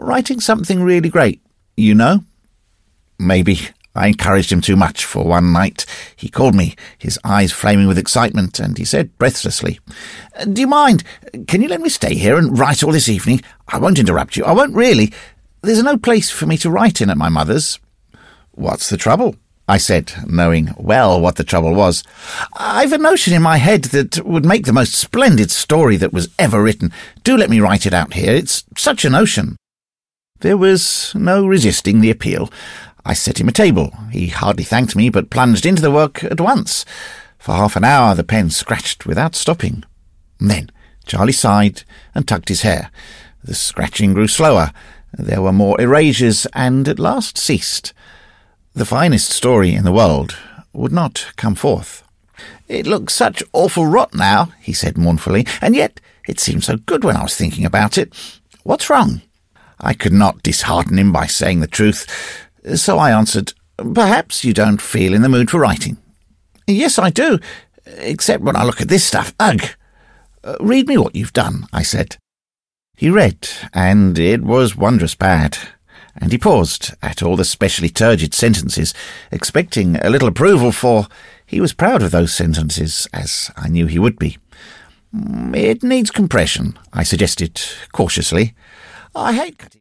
Writing something really great, you know. Maybe I encouraged him too much, for one night he called me, his eyes flaming with excitement, and he said breathlessly, "Do you mind? Can you let me stay here and write all this evening? I won't interrupt you. I won't really. There's no place for me to write in at my mother's." "What's the trouble?" I said, knowing well what the trouble was. "I've a notion in my head that would make the most splendid story that was ever written. Do let me write it out here. It's such a notion." There was no resisting the appeal. I set him a table. He hardly thanked me, but plunged into the work at once. For half an hour the pen scratched without stopping. Then Charlie sighed and tugged his hair. The scratching grew slower. There were more erasures, and at last ceased. The finest story in the world would not come forth. "It looks such awful rot now," he said mournfully, "and yet it seemed so good when I was thinking about it. What's wrong?" I could not dishearten him by saying the truth, so I answered, "Perhaps you don't feel in the mood for writing." "Yes, I do, except when I look at this stuff. Ugh!" "Read me what you've done," I said. He read, and it was wondrous bad, and he paused at all the specially turgid sentences, expecting a little approval, for he was proud of those sentences, as I knew he would be. "It needs compression," I suggested cautiously. "I hate cutting."